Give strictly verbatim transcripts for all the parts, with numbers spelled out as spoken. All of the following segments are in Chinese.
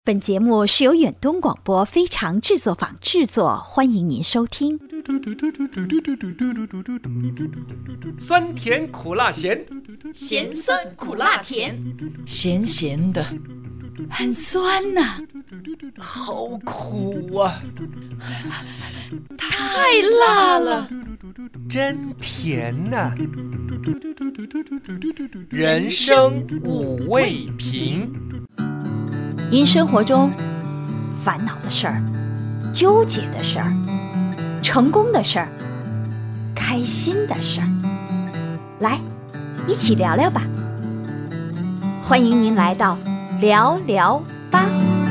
本节目是由远东广播非常制作坊制作，欢迎您收听。 酸甜苦辣咸， 咸酸苦辣甜， 咸咸的， 很酸呐、啊， 好苦啊， 太辣了， 真甜呐、啊。人生五味瓶。 因生活中烦恼的事儿、纠结的事儿、成功的事儿、开心的事儿，来一起聊聊吧。欢迎您来到聊聊吧。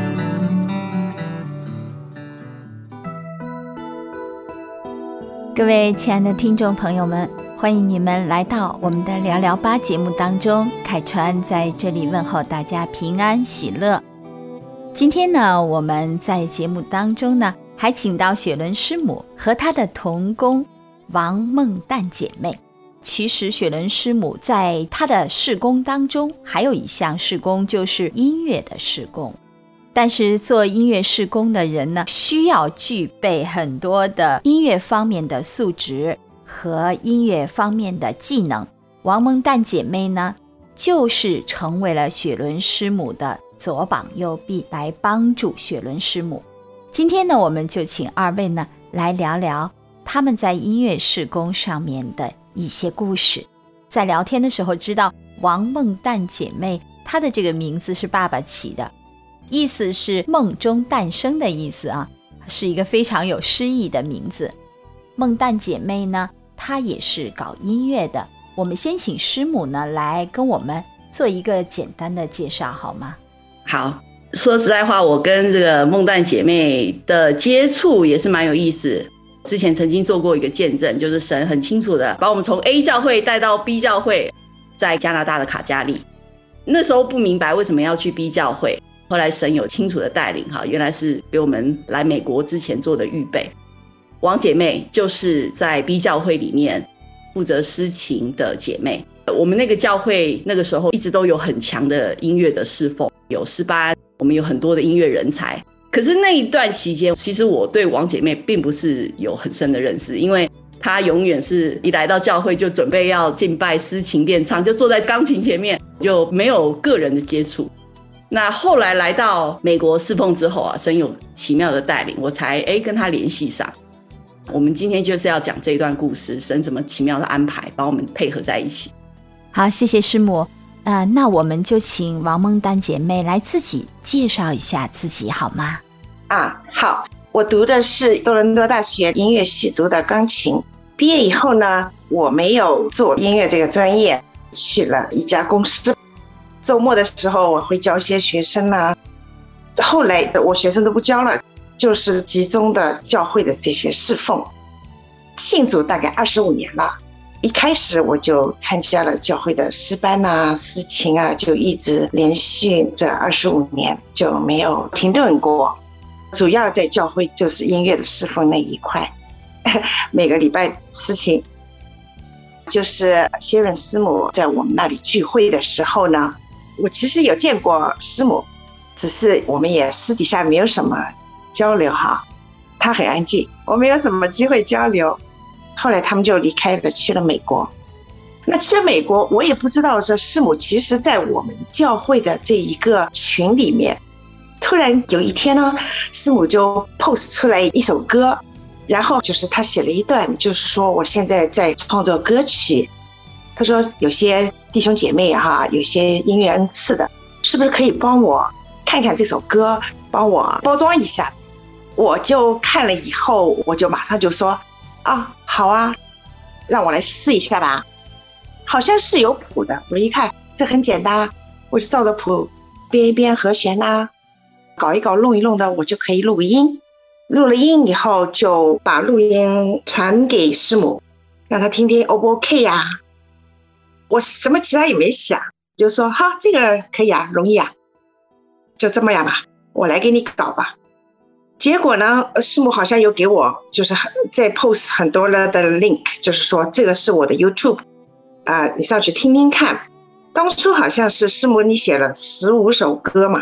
各位亲爱的听众朋友们，欢迎你们来到我们的聊聊吧节目当中。凯川在这里问候大家平安喜乐。今天呢，我们在节目当中呢，还请到雪伦师母和她的同工王梦淡姐妹。其实雪伦师母在她的事工当中，还有一项事工就是音乐的事工。但是做音乐事工的人呢，需要具备很多的音乐方面的素质和音乐方面的技能。王梦淡姐妹呢，就是成为了雪伦师母的左膀右臂，来帮助雪伦师母。今天呢，我们就请二位呢来聊聊他们在音乐事工上面的一些故事。在聊天的时候知道，王梦淡姐妹她的这个名字是爸爸起的，意思是梦中诞生的意思啊，是一个非常有诗意的名字。梦淡姐妹呢，她也是搞音乐的。我们先请师母呢来跟我们做一个简单的介绍好吗？ 好，说实在话，我跟这个梦淡姐妹的接触也是蛮有意思。之前曾经做过一个见证，就是神很清楚的把我们从 A 教会带到 B 教会，在加拿大的卡加利。那时候不明白为什么要去 B 教会，后来神有清楚的带领，原来是给我们来美国之前做的预备。王姐妹就是在 B 教会里面负责诗琴的姐妹。我们那个教会那个时候一直都有很强的音乐的侍奉，有诗班，我们有很多的音乐人才。可是那一段期间，其实我对王姐妹并不是有很深的认识，因为她永远是一来到教会就准备要敬拜诗琴练唱，就坐在钢琴前面，就没有个人的接触。那后来来到美国侍奉之后啊，神有奇妙的带领，我才哎跟她联系上。我们今天就是要讲这一段故事，神怎么奇妙的安排，把我们配合在一起。 好，谢谢师母。呃，那我们就请王梦淡姐妹来自己介绍一下自己好吗？ 啊，好，我读的是多伦多大学音乐系读的钢琴，毕业以后呢，我没有做音乐这个专业，去了一家公司。周末的时候我会教些学生啊，后来我学生都不教了，就是集中的教会的这些侍奉。信主大概二十五年了。一开始我就参加了教会的诗班啊、诗琴啊，就一直连续这二十五年就没有停顿过。主要在教会就是音乐的侍奉那一块，每个礼拜诗琴，就是谢润师母在我们那里聚会的时候呢，我其实有见过师母，只是我们也私底下没有什么交流哈。她很安静，我没有什么机会交流。后来他们就离开了，去了美国。那去了美国，我也不知道说师母其实在我们教会的这一个群里面，突然有一天呢，师母就 post 出来一首歌，然后就是他写了一段，就是说我现在在创作歌曲，他说有些弟兄姐妹哈，有些音乐恩赐的，是不是可以帮我看看这首歌，帮我包装一下？我就看了以后，我就马上就说啊，好啊，让我来试一下吧。好像是有谱的，我一看这很简单，我就照着谱编一编和弦啊，搞一搞弄一弄的，我就可以录音。录了音以后，就把录音传给师母，让他听听 O 不 OK 呀、啊？我什么其他也没想，就说哈，这个可以啊，容易啊，就这么样吧，我来给你搞吧。结果呢，师母好像有给我就是在 post 很多了的 link， 就是说这个是我的 YouTube， 啊、呃，你上去听听看。当初好像是师母你写了十五首歌嘛，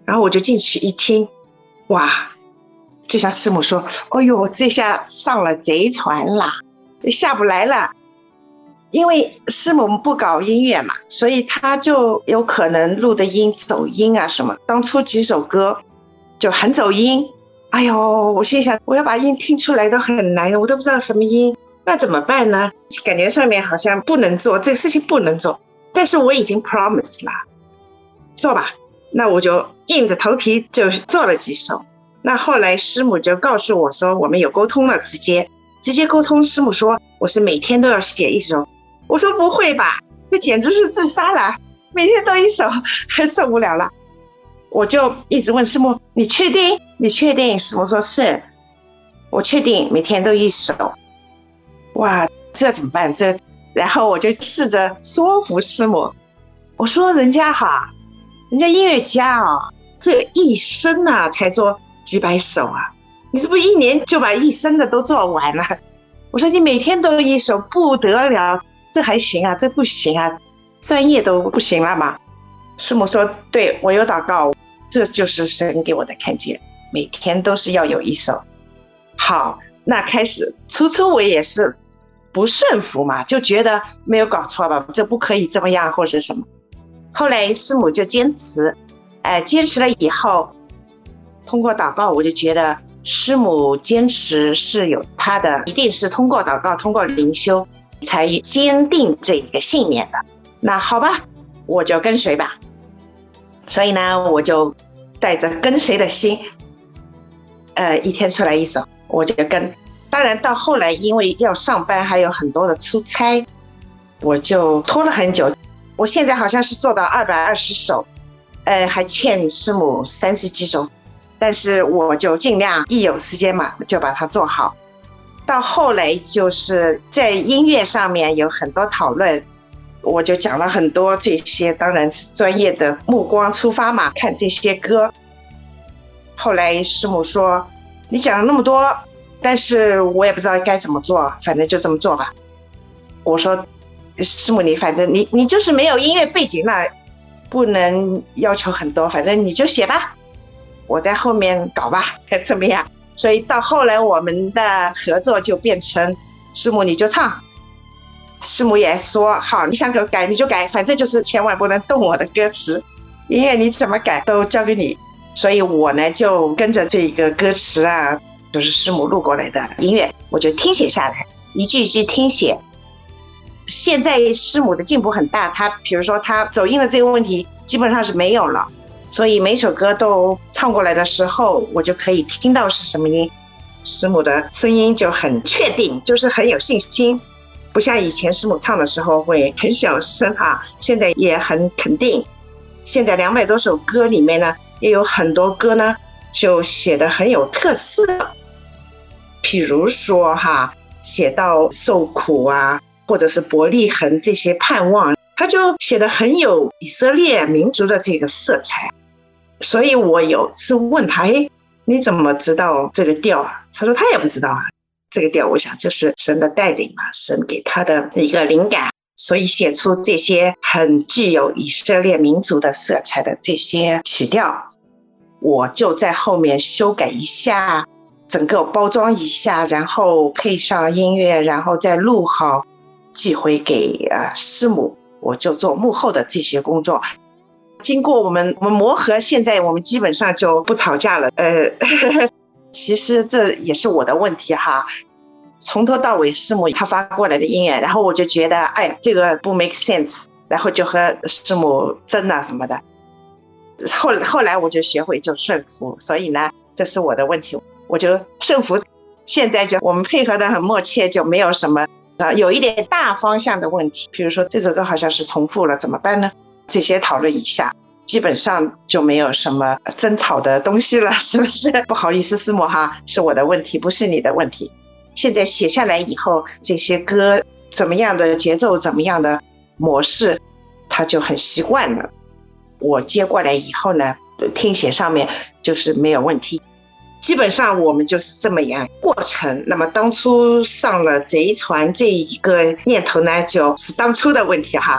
然后我就进去一听，哇，就像师母说，哎呦，这下上了贼船啦，下不来了。因为师母不搞音乐嘛，所以他就有可能录的音走音啊什么。当初几首歌就很走音，哎呦，我心想我要把音听出来都很难，我都不知道什么音，那怎么办呢？感觉上面好像不能做，这个事情不能做，但是我已经 promise 了，做吧。那我就硬着头皮就做了几首。那后来师母就告诉我说，我们有沟通了，直接直接沟通。师母说我是每天都要写一首。我说不会吧，这简直是自杀了，每天都一首，还受不了了。我就一直问师母，你确定？你确定？师母说是，我确定每天都一首。哇，这怎么办？这，然后我就试着说服师母，我说人家哈，人家音乐家啊，这一生啊才做几百首啊，你是不是一年就把一生的都做完了？我说你每天都一首不得了，这还行啊，这不行啊，专业都不行了嘛。师母说对，我有祷告，这就是神给我的看见，每天都是要有一首。好，那开始初初我也是不顺服嘛，就觉得没有搞错吧，这不可以这么样或者什么。后来师母就坚持，哎，坚持了以后，通过祷告，我就觉得师母坚持是有她的，一定是通过祷告，通过灵修才坚定这个信念的。那好吧，我就跟随吧。所以呢，我就带着跟随的心，呃，一天出来一首，我就跟。当然到后来，因为要上班，还有很多的出差，我就拖了很久。我现在好像是做到二百二十首，呃，还欠师母三十几首，但是我就尽量一有时间嘛，就把它做好。到后来就是在音乐上面有很多讨论，我就讲了很多这些，当然是专业的目光出发嘛，看这些歌。后来师母说，你讲了那么多，但是我也不知道该怎么做，反正就这么做吧。我说师母，你反正你你就是没有音乐背景，那不能要求很多，反正你就写吧，我在后面搞吧，怎么样？所以到后来我们的合作就变成师母你就唱，师母也说好，你想给我改你就改，反正就是千万不能动我的歌词，音乐你怎么改都交给你。所以我呢就跟着这个歌词啊，就是师母录过来的音乐，我就听写下来，一句一句听写。现在师母的进步很大，她比如说她走音的这个问题基本上是没有了，所以每首歌都唱过来的时候，我就可以听到是什么音，师母的声音就很确定，就是很有信心，不像以前师母唱的时候会很小声哈，现在也很肯定。现在两百多首歌里面呢，也有很多歌呢就写得很有特色，譬如说哈，写到受苦啊，或者是伯利恒这些盼望，他就写得很有以色列民族的这个色彩。所以我有次问他，哎，你怎么知道这个调啊？他说他也不知道啊。这个调我想就是神的带领嘛，神给他的一个灵感，所以写出这些很具有以色列民族的色彩的这些曲调，我就在后面修改一下，整个包装一下，然后配上音乐，然后再录好寄回给呃师母，我就做幕后的这些工作。经过我们我们磨合，现在我们基本上就不吵架了。呃，呵呵，其实这也是我的问题哈。从头到尾师母他发过来的音乐，然后我就觉得哎呀这个不 make sense， 然后就和师母争啊什么的。后后来我就学会就顺服，所以呢这是我的问题，我就顺服。现在就我们配合的很默契，就没有什么啊，有一点大方向的问题，比如说这首歌好像是重复了怎么办呢？这些讨论一下，基本上就没有什么争吵的东西了，是不是？不好意思师母哈，是我的问题，不是你的问题。现在写下来以后，这些歌怎么样的节奏，怎么样的模式，他就很习惯了。我接过来以后呢，听写上面就是没有问题。基本上我们就是这么样过程。那么当初上了贼船这一个念头呢，就是当初的问题哈。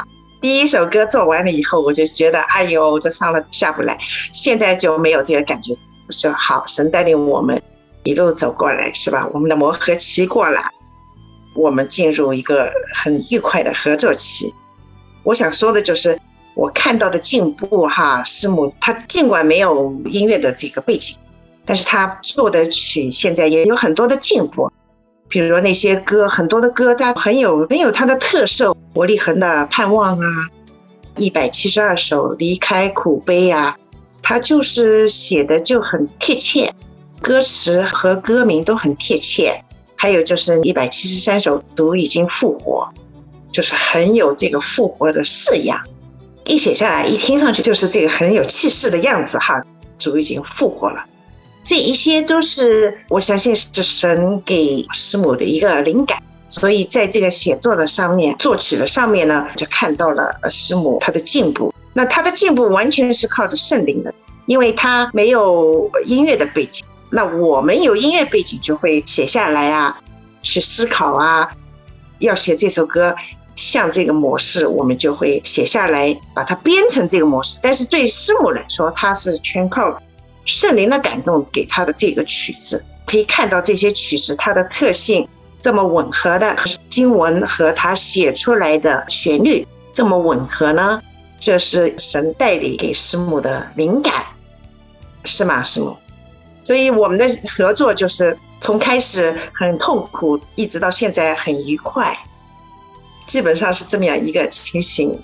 第一首歌做完了以后，我就觉得哎呦，这上了下不来。现在就没有这个感觉，说好，神带领我们一路走过来，是吧？我们的磨合期过了，我们进入一个很愉快的合作期。我想说的就是我看到的进步哈，师母她尽管没有音乐的这个背景，但是她做的曲现在也有很多的进步。比如那些歌，很多的歌它很有很有它的特色，伯利恒的盼望啊，一百七十二首离开苦悲啊，它就是写的就很贴切，歌词和歌名都很贴切。还有就是一百七十三首主已经复活，就是很有这个复活的式样，一写下来一听上去就是这个很有气势的样子哈，主已经复活了。这一些都是我相信是神给师母的一个灵感，所以在这个写作的上面，作曲的上面呢，就看到了师母她的进步。那她的进步完全是靠着圣灵的，因为她没有音乐的背景，那我们有音乐背景就会写下来啊，去思考啊，要写这首歌像这个模式，我们就会写下来，把它编成这个模式。但是对师母来说，她是全靠圣灵的感动给他的这个曲子，可以看到这些曲子它的特性这么吻合的经文和他写出来的旋律这么吻合呢，这是神带领给师母的灵感，是吗师母？所以我们的合作就是从开始很痛苦一直到现在很愉快，基本上是这么样一个情形。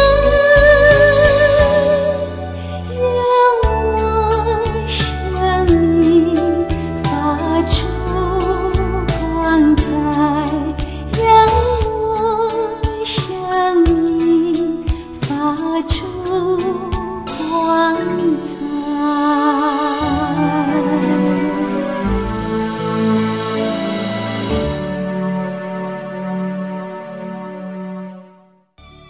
让我生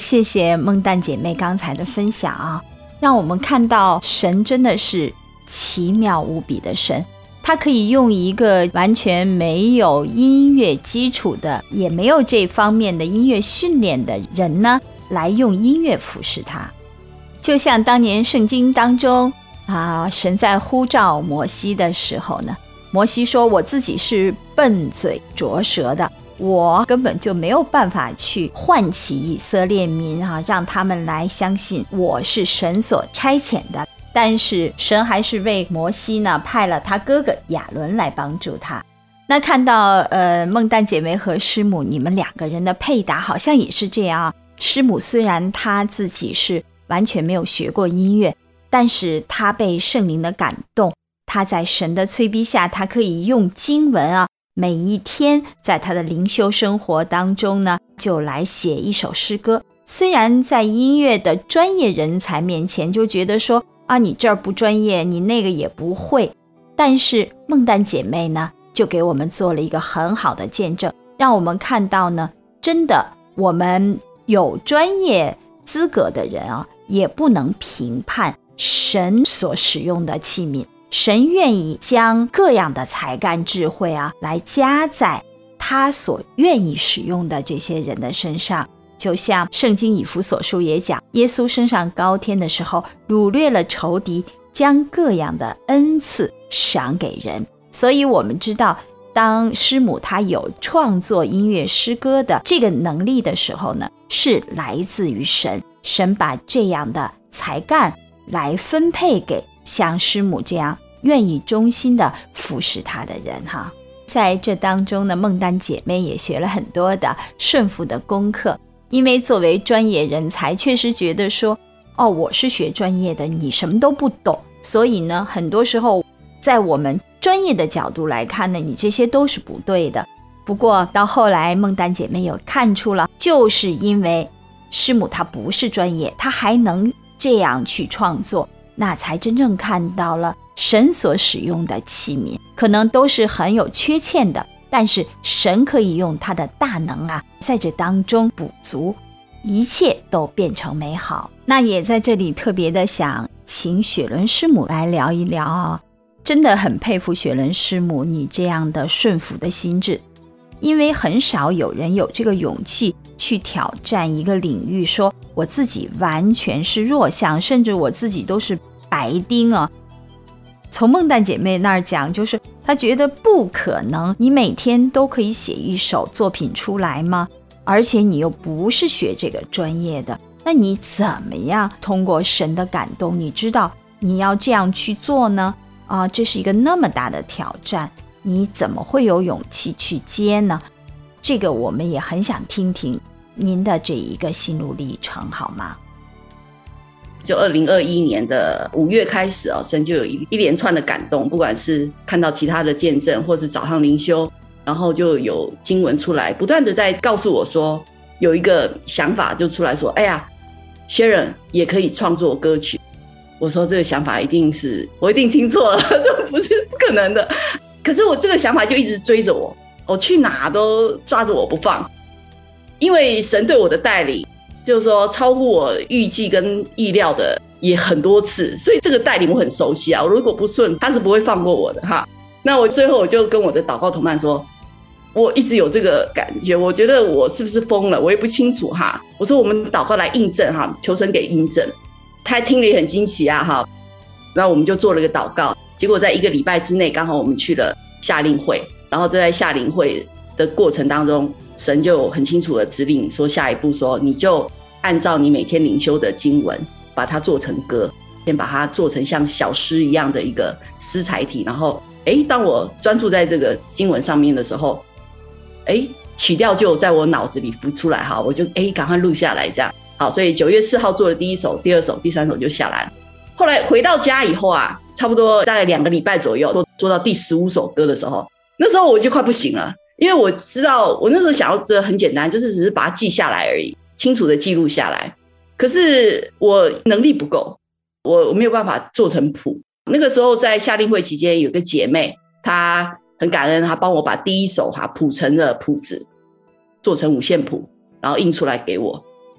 谢谢孟旦姐妹刚才的分享啊，让我们看到神真的是奇妙无比的神，他可以用一个完全没有音乐基础的，也没有这方面的音乐训练的人呢，来用音乐服侍他。就像当年圣经当中啊，神在呼召摩西的时候呢，摩西说我自己是笨嘴拙舌的，我根本就没有办法去唤起以色列民啊，让他们来相信我是神所差遣的。但是神还是为摩西呢派了他哥哥亚伦来帮助他。那看到呃孟旦姐妹和师母你们两个人的配搭好像也是这样啊。师母虽然她自己是完全没有学过音乐，但是她被圣灵的感动，她在神的催逼下，她可以用经文啊，每一天在她的灵修生活当中呢，就来写一首诗歌。虽然在音乐的专业人才面前就觉得说啊，你这儿不专业，你那个也不会，但是孟旦姐妹呢，就给我们做了一个很好的见证，让我们看到呢，真的我们有专业资格的人啊，也不能评判神所使用的器皿。神愿意将各样的才干智慧啊，来加在他所愿意使用的这些人的身上。就像圣经以弗所书也讲，耶稣升上高天的时候，掳掠了仇敌，将各样的恩赐赏给人。所以我们知道，当师母她有创作音乐诗歌的这个能力的时候呢，是来自于神，神把这样的才干来分配给像师母这样愿意忠心的服侍他的人哈。在这当中呢，孟旦姐妹也学了很多的顺服的功课，因为作为专业人才，确实觉得说，哦，我是学专业的，你什么都不懂，所以呢，很多时候在我们专业的角度来看呢，你这些都是不对的。不过到后来，孟旦姐妹有看出了，就是因为师母她不是专业，她还能这样去创作，那才真正看到了神所使用的器皿，可能都是很有缺陷的，但是神可以用他的大能啊，在这当中补足，一切都变成美好。那也在这里特别的想请雪伦师母来聊一聊啊，真的很佩服雪伦师母你这样的顺服的心智，因为很少有人有这个勇气去挑战一个领域，说我自己完全是弱项，甚至我自己都是白丁啊。从孟旦姐妹那儿讲，就是她觉得不可能，你每天都可以写一首作品出来吗？而且你又不是学这个专业的，那你怎么样通过神的感动，你知道你要这样去做呢？啊，这是一个那么大的挑战，你怎么会有勇气去接呢？这个我们也很想听听您的这一个心路历程，好吗？ 就二零二一年的五月开始哦，神就有一一连串的感动，不管是看到其他的见证，或是早上灵修，然后就有经文出来，不断的在告诉我说，有一个想法就出来说，哎呀 Sharon 也可以创作歌曲。我说这个想法一定是我一定听错了，这不是不可能的。可是我这个想法就一直追着我，我去哪都抓着我不放，因为神对我的带领就是说超乎我预计跟意料的也很多次，所以这个带领我很熟悉啊，我如果不顺他是不会放过我的哈。那我最后我就跟我的祷告同伴说，我一直有这个感觉，我觉得我是不是疯了，我也不清楚哈。我说我们祷告来印证哈，求神给印证。他听了也很惊奇啊哈。然后我们就做了个祷告，结果在一个礼拜之内刚好我们去了夏令会，然后在夏令会的过程当中，神就很清楚的指令说，下一步说你就按照你每天灵修的经文把它做成歌，先把它做成像小诗一样的一个诗材体，然后诶当我专注在这个经文上面的时候，诶曲调就在我脑子里浮出来哈，我就诶赶快录下来这样。好，所以九月四号做了第一首、第二首、第三首就下来了。后来回到家以后啊，差不多大概两个礼拜左右，做到第十五首歌的时候，那时候我就快不行了，因为我知道我那时候想要的很简单，就是只是把它记下来而已，清楚的记录下来。可是我能力不够，我我没有办法做成谱。那个时候在夏令会期间，有个姐妹，她很感恩，她帮我把第一首哈谱成了谱子，做成五线谱，然后印出来给我。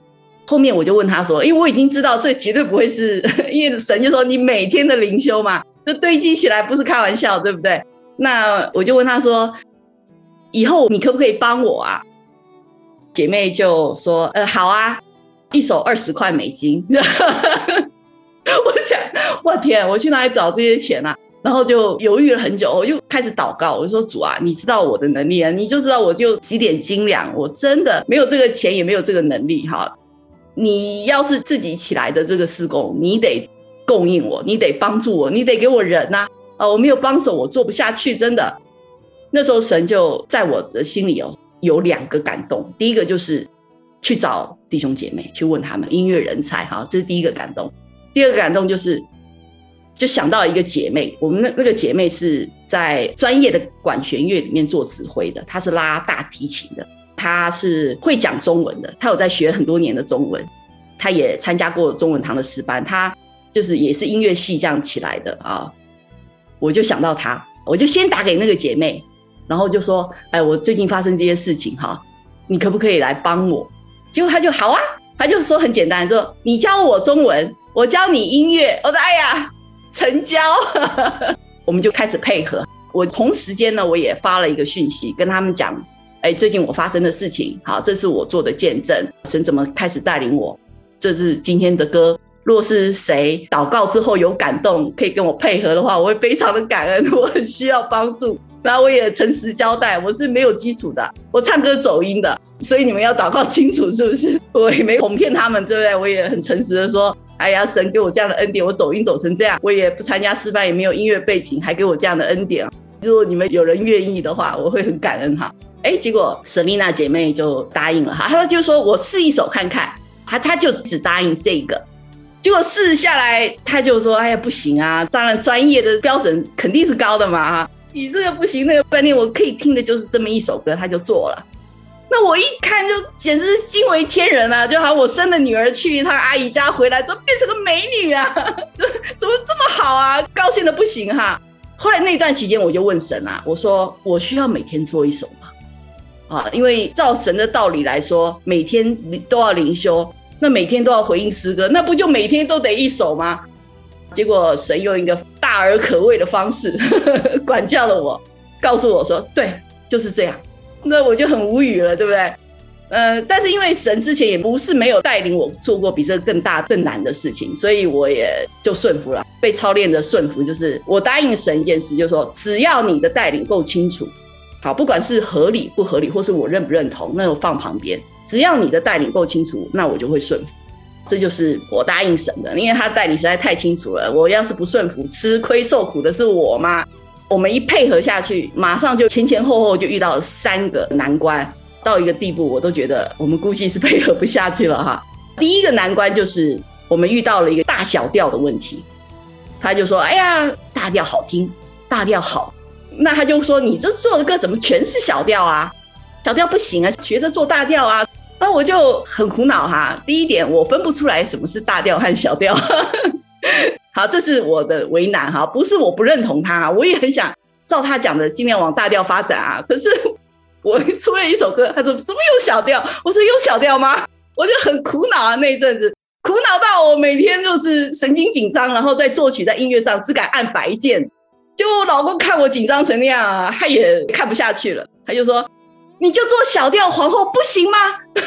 后面我就问他说，因为我已经知道这绝对不会是，因为神就说你每天的灵修嘛，这堆积起来不是开玩笑，对不对？那我就问他说，以后你可不可以帮我啊？姐妹就说，呃，好啊，一手二十块美金。我想，我天，我去哪里找这些钱啊？然后就犹豫了很久，我就开始祷告，我就说主啊，你知道我的能力啊，你就知道我就几点斤两，我真的没有这个钱，也没有这个能力哈。你要是自己起来的这个事工，你得供应我，你得帮助我，你得给我人啊！啊，我没有帮手，我做不下去，真的。那时候神就在我的心里哦，有两个感动。第一个就是去找弟兄姐妹，去问他们音乐人才哈，这是第一个感动。第二个感动就是就想到一个姐妹，我们 那, 那个姐妹是在专业的管弦乐里面做指挥的，她是拉大提琴的，她是会讲中文的，她有在学很多年的中文，她也参加过中文堂的诗班，她就是也是音乐系这样起来的啊。我就想到她，我就先打给那个姐妹，然后就说，哎，我最近发生这些事情哈，你可不可以来帮我？结果她就好啊，她就说很简单，说你教我中文，我教你音乐。我说哎呀，成交。我们就开始配合。我同时间呢，我也发了一个讯息跟他们讲，哎，最近我发生的事情，好，这是我做的见证，神怎么开始带领我，这是今天的歌。若是谁祷告之后有感动，可以跟我配合的话，我会非常的感恩，我很需要帮助。然后我也诚实交代，我是没有基础的，我唱歌走音的，所以你们要祷告清楚，是不是？我也没哄骗他们，对不对？我也很诚实的说，哎呀，神给我这样的恩典，我走音走成这样，我也不参加诗班，也没有音乐背景，还给我这样的恩典。如果你们有人愿意的话，我会很感恩哈。哎，结果 Selina 姐妹就答应了哈，她就说我试一首看看，她她就只答应这个。结果试下来，她就说，哎呀，不行啊，当然专业的标准肯定是高的嘛，你这个不行，那个半天我可以听的就是这么一首歌，她就做了。那我一看就简直惊为天人啊，就好像我生的女儿去一趟阿姨家回来就变成个美女啊，怎怎么这么好啊，高兴的不行哈。后来那段期间我就问神啊，我说我需要每天做一首吗？啊，因为照神的道理来说，每天都要灵修，那每天都要回应诗歌，那不就每天都得一首吗？结果神用一个大而可畏的方式呵呵管教了我，告诉我说对，就是这样。那我就很无语了，对不对？呃，但是因为神之前也不是没有带领我做过比这个更大更难的事情，所以我也就顺服了。被操练的顺服就是我答应神一件事，就是说只要你的带领够清楚，好，不管是合理不合理或是我认不认同，那我放旁边，只要你的带领够清楚，那我就会顺服。这就是我答应神的，因为他带领实在太清楚了，我要是不顺服，吃亏受苦的是我嘛。我们一配合下去，马上就前前后后就遇到了三个难关，到一个地步我都觉得我们估计是配合不下去了哈。第一个难关就是我们遇到了一个大小调的问题，他就说哎呀，大调好听，大调好，那他就说你这做的歌怎么全是小调啊，小调不行啊，学着做大调啊。那我就很苦恼哈。第一点，我分不出来什么是大调和小调好，这是我的为难哈，不是我不认同他，我也很想照他讲的尽量往大调发展啊。可是我出了一首歌，他说怎么有小调？我说有小调吗？我就很苦恼啊，那一阵子苦恼到我每天就是神经紧张，然后在作曲在音乐上只敢按白键。就我老公看我紧张成那样啊，他也看不下去了，他就说你就做小调皇后不行吗？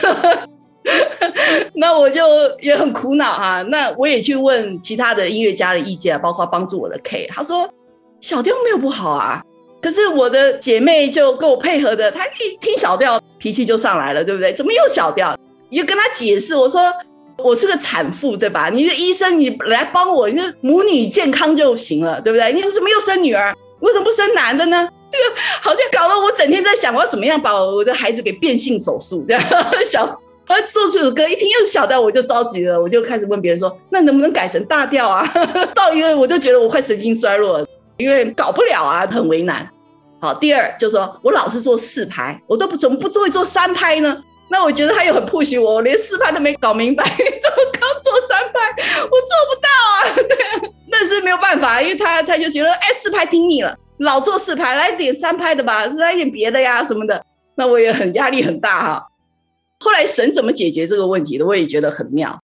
那我就也很苦恼哈、啊。那我也去问其他的音乐家的意见，包括帮助我的 K， 他说小调没有不好啊，可是我的姐妹就跟我配合的，她一听小调脾气就上来了，对不对？怎么又小调？你就跟她解释，我说我是个产妇对吧？你的医生你来帮我，你的母女健康就行了，对不对？你怎么又生女儿？为什么不生男的呢？这个好像搞得我整天在想我要怎么样把我的孩子给变性手术这样。小而做出首歌一听又是小调，我就着急了，我就开始问别人说那能不能改成大调啊？到一个我就觉得我快神经衰弱了，因为搞不了啊，很为难。好，第二就是说我老是做四拍，我都不怎么不会做三拍呢？那我觉得他又很 push 我，我连四拍都没搞明白，怎么刚做三拍我做不到啊？对，但是没有办法，因为他他就觉得哎四拍听腻了，老做四拍，来点三拍的吧，来点别的呀什么的。那我也很压力很大哈。 后来神怎么解决这个问题的，我也觉得很妙。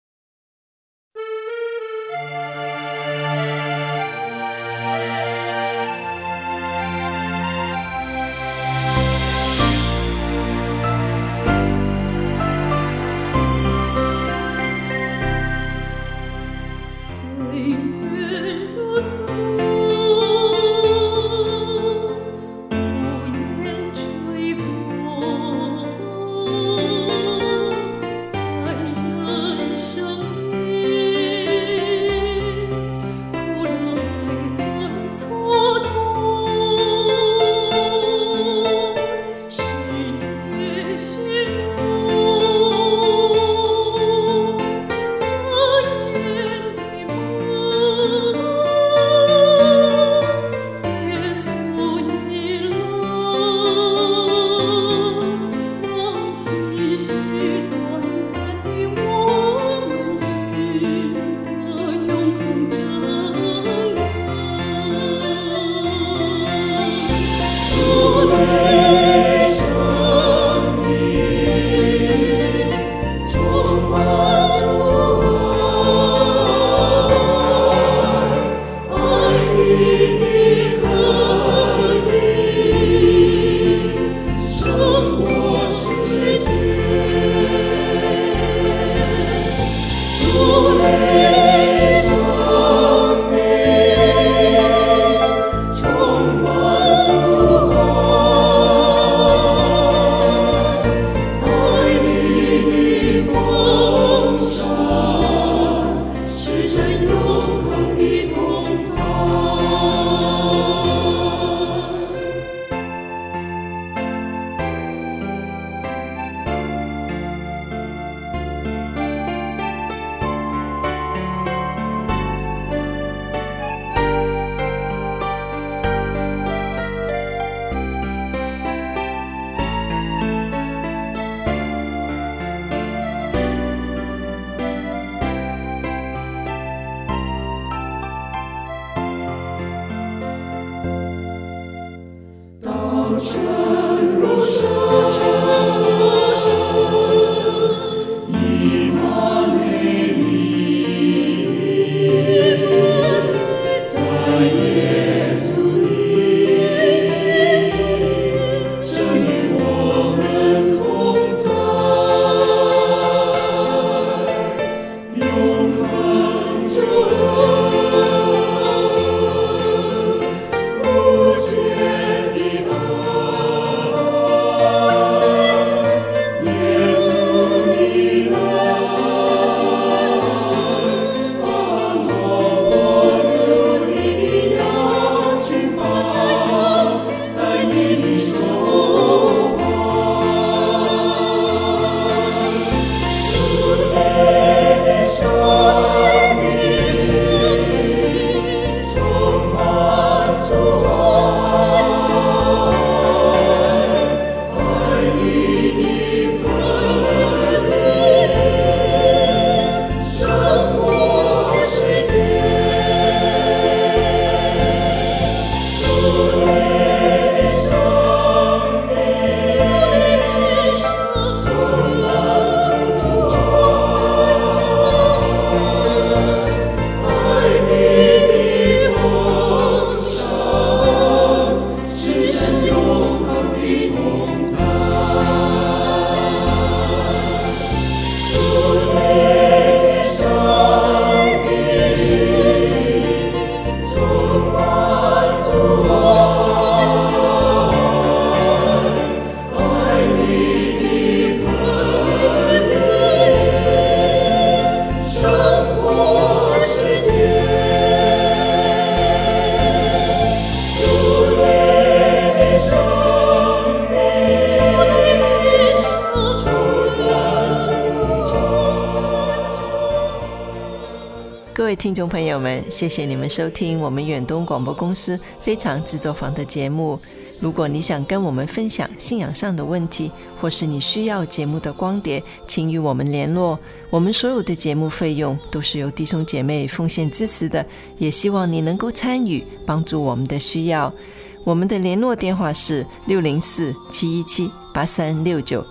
各位听众朋友们，谢谢你们收听我们远东广播公司非常制作坊的节目。如果你想跟我们分享信仰上的问题，或是你需要节目的光碟，请与我们联络。我们所有的节目费用都是由弟兄姐妹奉献支持的，也希望你能够参与，帮助我们的需要。我们的联络电话是六零四 七一七 八三六九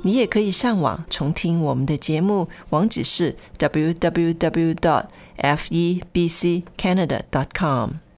你也可以上网重听我们的节目，网址是 double u double u double u dot f e b c canada dot com。